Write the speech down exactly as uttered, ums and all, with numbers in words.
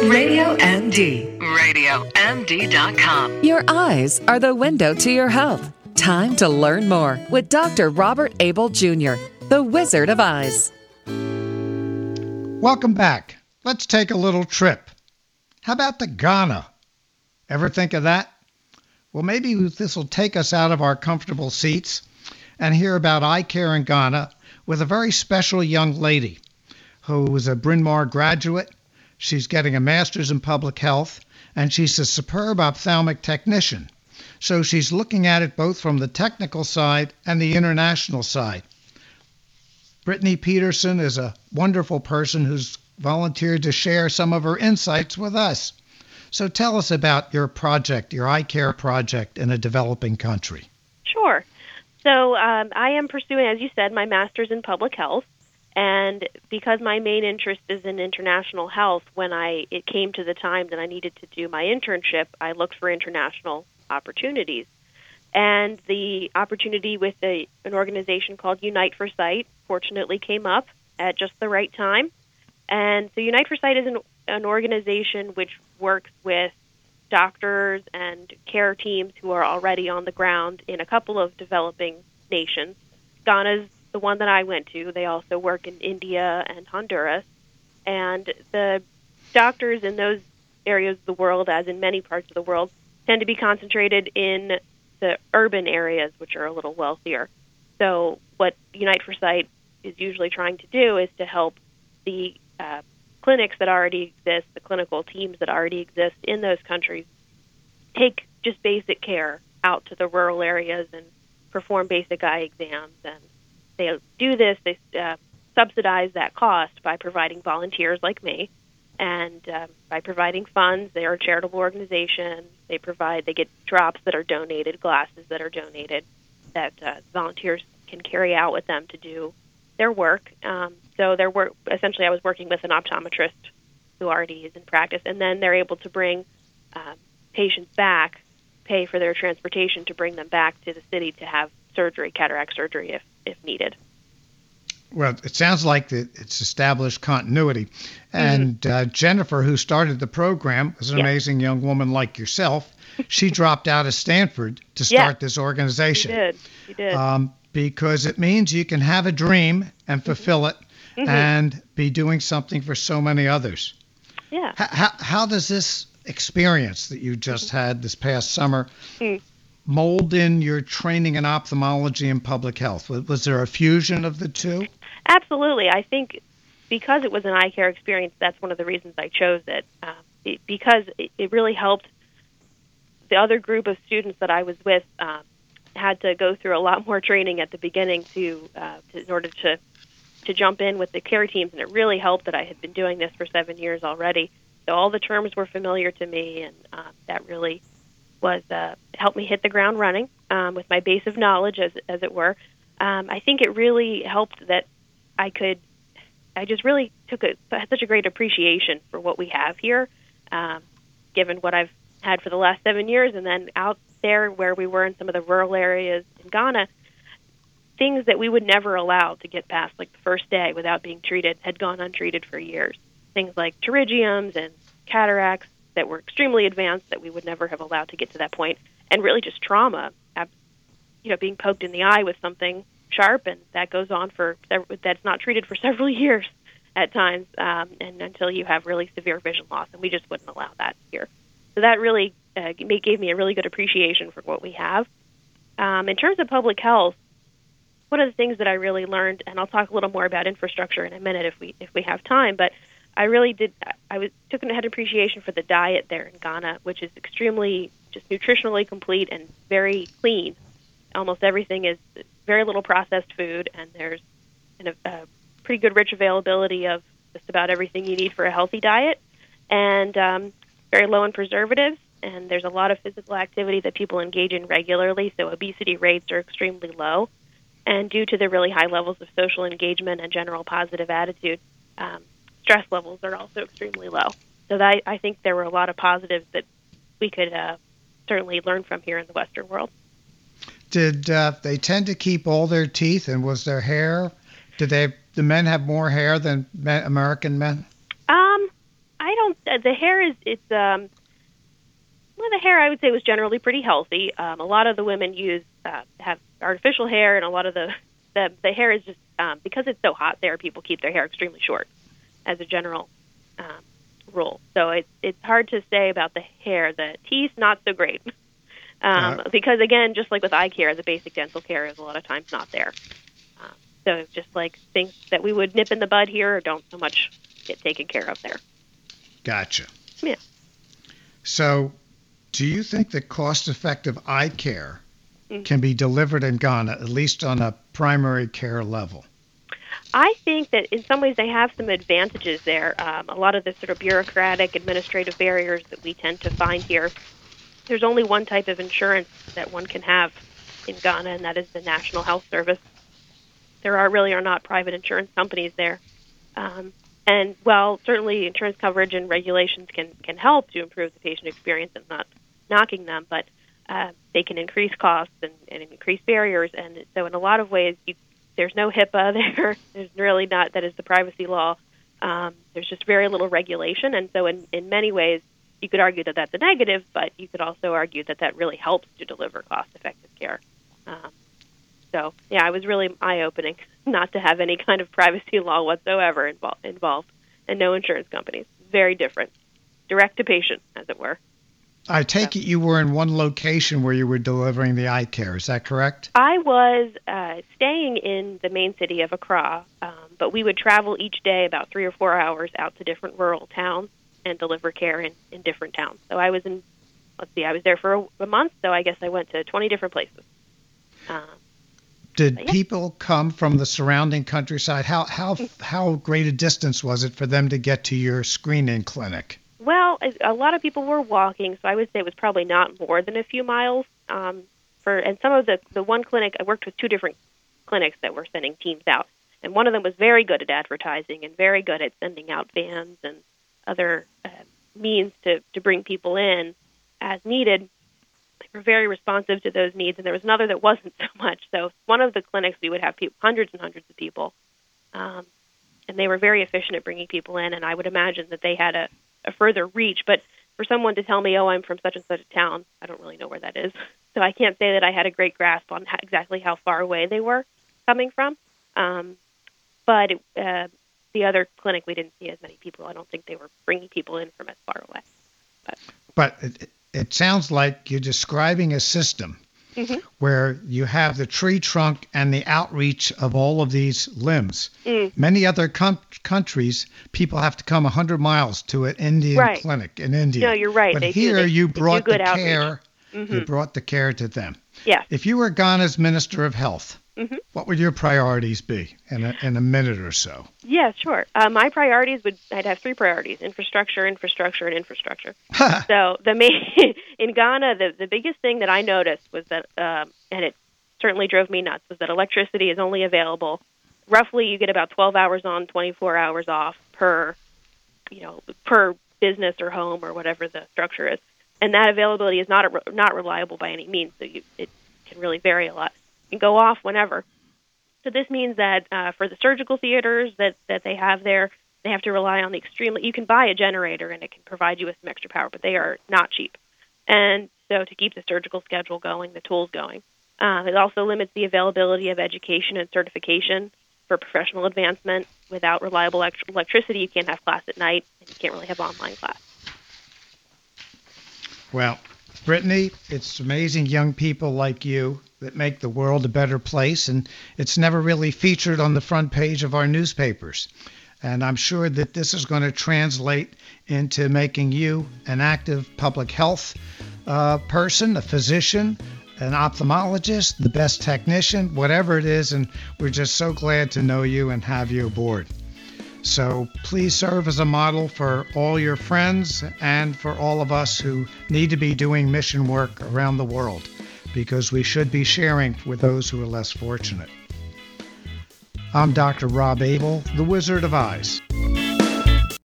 Radio M D. radio M D dot com. Your eyes are the window to your health. Time to learn more with Doctor Robert Abel Junior, the Wizard of Eyes. Welcome back. Let's take a little trip. How about to Ghana? Ever think of that? Well, maybe this will take us out of our comfortable seats and hear about eye care in Ghana with a very special young lady who is a Bryn Mawr graduate. She's getting a master's in public health, and she's a superb ophthalmic technician. So she's looking at it both from the technical side and the international side. Brittany Peterson is a wonderful person who's volunteered to share some of her insights with us. So tell us about your project, your eye care project in a developing country. Sure. So um, I am pursuing, as you said, my master's in public health. And because my main interest is in international health, when I it came to the time that I needed to do my internship, I looked for international opportunities. And the opportunity with a, an organization called Unite for Sight fortunately came up at just the right time. And so Unite for Sight is an, an organization which works with doctors and care teams who are already on the ground in a couple of developing nations. Ghana's the one that I went to. They also work in India and Honduras. And the doctors in those areas of the world, as in many parts of the world, tend to be concentrated in the urban areas, which are a little wealthier. So what Unite for Sight is usually trying to do is to help the uh, clinics that already exist, the clinical teams that already exist in those countries, take just basic care out to the rural areas and perform basic eye exams. And they do this, they uh, subsidize that cost by providing volunteers like me, and uh, by providing funds. They are a charitable organization. They provide, they get drops that are donated, glasses that are donated, that uh, volunteers can carry out with them to do their work. Um, so their work, essentially I was working with an optometrist who already is in practice, and then they're able to bring um, patients back, pay for their transportation to bring them back to the city to have surgery, cataract surgery if, if needed. Well, it sounds like it's established continuity. And mm-hmm. uh, Jennifer, who started the program, is an yes. amazing young woman like yourself. She dropped out of Stanford to start yes. this organization. She did. She did. Um, because it means you can have a dream and fulfill mm-hmm. it mm-hmm. and be doing something for so many others. Yeah. H- how, how does this experience that you just mm-hmm. had this past summer mm-hmm. mold in your training in ophthalmology and public health? Was, was there a fusion of the two? Absolutely. I think because it was an eye care experience, that's one of the reasons I chose it, um, it because it, it really helped. The other group of students that I was with um, had to go through a lot more training at the beginning to, uh, to in order to to jump in with the care teams, and it really helped that I had been doing this for seven years already. So all the terms were familiar to me, and uh, that really was uh, helped me hit the ground running um, with my base of knowledge, as as it were. Um, I think it really helped that I could. I just really took a had such a great appreciation for what we have here, um, given what I've had for the last seven years, and then out there where we were in some of the rural areas in Ghana, things that we would never allow to get past, like the first day without being treated, had gone untreated for years. Things like pterygiums and cataracts that were extremely advanced that we would never have allowed to get to that point, and really just trauma, you know, being poked in the eye with something sharp, and that goes on for, that's not treated for several years at times, um, and until you have really severe vision loss, and we just wouldn't allow that here. So that really uh, gave me a really good appreciation for what we have. Um, in terms of public health, one of the things that I really learned, and I'll talk a little more about infrastructure in a minute if we if we have time, but I really did, I was took and had appreciation for the diet there in Ghana, which is extremely just nutritionally complete and very clean. Almost everything is very little processed food, and there's an, a pretty good rich availability of just about everything you need for a healthy diet, and um, very low in preservatives, and there's a lot of physical activity that people engage in regularly, so obesity rates are extremely low. And due to the really high levels of social engagement and general positive attitude, um, stress levels are also extremely low. So that, I think there were a lot of positives that we could uh, certainly learn from here in the Western world. Did uh, they tend to keep all their teeth, and was their hair, did they, the men have more hair than men, American men? Um, I don't, uh, the hair is it's um, well, the hair I would say was generally pretty healthy. Um, a lot of the women use uh, have artificial hair, and a lot of the the, the hair is just um, because it's so hot there. People keep their hair extremely short, as a general um, rule. So it's it's hard to say about the hair. The teeth, not so great, um, uh, because again, just like with eye care, the basic dental care is a lot of times not there. Um, so just like things that we would nip in the bud here don't so much get taken care of there. Gotcha. Yeah. So, do you think that cost-effective eye care mm-hmm. can be delivered in Ghana, at least on a primary care level? I think that in some ways they have some advantages there. Um, a lot of the sort of bureaucratic, administrative barriers that we tend to find here, there's only one type of insurance that one can have in Ghana, and that is the National Health Service. There are really are not private insurance companies there. Um, and while certainly insurance coverage and regulations can, can help to improve the patient experience and not knocking them, but uh, they can increase costs and, and increase barriers. And so in a lot of ways, you there's no HIPAA there. There's really not. That is the privacy law. Um, there's just very little regulation. And so in, in many ways, you could argue that that's a negative, but you could also argue that that really helps to deliver cost-effective care. Um, so, yeah, it was really eye-opening not to have any kind of privacy law whatsoever involved, involved and no insurance companies. Very different. Direct to patient, as it were. I take so. it you were in one location where you were delivering the eye care. Is that correct? I was uh, staying in the main city of Accra, um, but we would travel each day about three or four hours out to different rural towns and deliver care in, in different towns. So I was in, let's see, I was there for a, a month, so I guess I went to twenty different places. Um, Did yeah. people come from the surrounding countryside? How how how great a distance was it for them to get to your screening clinic? Well, a lot of people were walking, so I would say it was probably not more than a few miles. Um, for and some of the the one clinic I worked with two different clinics that were sending teams out, and one of them was very good at advertising and very good at sending out vans and other uh, means to to bring people in as needed. They were very responsive to those needs, and there was another that wasn't so much. So one of the clinics we would have people, hundreds and hundreds of people, um, and they were very efficient at bringing people in. And I would imagine that they had a a further reach, but for someone to tell me, oh, I'm from such and such a town, I don't really know where that is. So I can't say that I had a great grasp on how, exactly how far away they were coming from. Um, but it, uh, the other clinic, we didn't see as many people. I don't think they were bringing people in from as far away. But, but it, it sounds like you're describing a system mm-hmm. where you have the tree trunk and the outreach of all of these limbs. Mm. Many other com- countries, people have to come one hundred miles to an Indian right. clinic in India. No, you're right. But they here do. They, you brought the outreach. care. Mm-hmm. You brought the care to them. Yeah. If you were Ghana's Minister of Health, mm-hmm. what would your priorities be in a, in a minute or so? Yeah, sure. Uh, my priorities would, I'd have three priorities: infrastructure, infrastructure, and infrastructure. So the main in Ghana, the, the biggest thing that I noticed was that, um, and it certainly drove me nuts, was that electricity is only available. Roughly, you get about twelve hours on, twenty-four hours off per, you know, per business or home or whatever the structure is, and that availability is not a, not reliable by any means. So you, it can really vary a lot. It can go off whenever. So this means that uh, for the surgical theaters that, that they have there, they have to rely on the extremely. You can buy a generator and it can provide you with some extra power, but they are not cheap. And so to keep the surgical schedule going, the tools going, uh, it also limits the availability of education and certification for professional advancement. Without reliable elect- electricity, you can't have class at night, and you can't really have online class. Well, Brittany, it's amazing young people like you that make the world a better place, and it's never really featured on the front page of our newspapers. And I'm sure that this is going to translate into making you an active public health uh, person, a physician, an ophthalmologist, the best technician, whatever it is, and we're just so glad to know you and have you aboard. So please serve as a model for all your friends and for all of us who need to be doing mission work around the world, because we should be sharing with those who are less fortunate. I'm Doctor Rob Abel, the Wizard of Eyes.